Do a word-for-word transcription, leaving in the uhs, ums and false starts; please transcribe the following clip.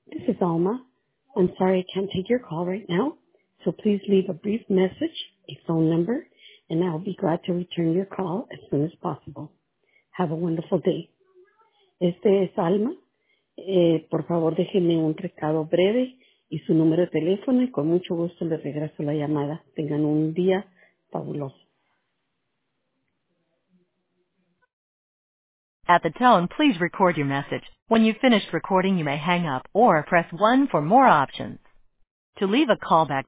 This is Alma. I'm sorry I can't take your call right now, so please leave a brief message, a phone number, and I'll be glad to return your call as soon as possible. Have a wonderful day. Este es Alma. Eh, por favor, déjeme un recado breve y su número de teléfono y con mucho gusto le regreso la llamada. Tengan un día fabuloso. At the tone, please record your message. When you've finished recording, you may hang up or press one for more options. To leave a callback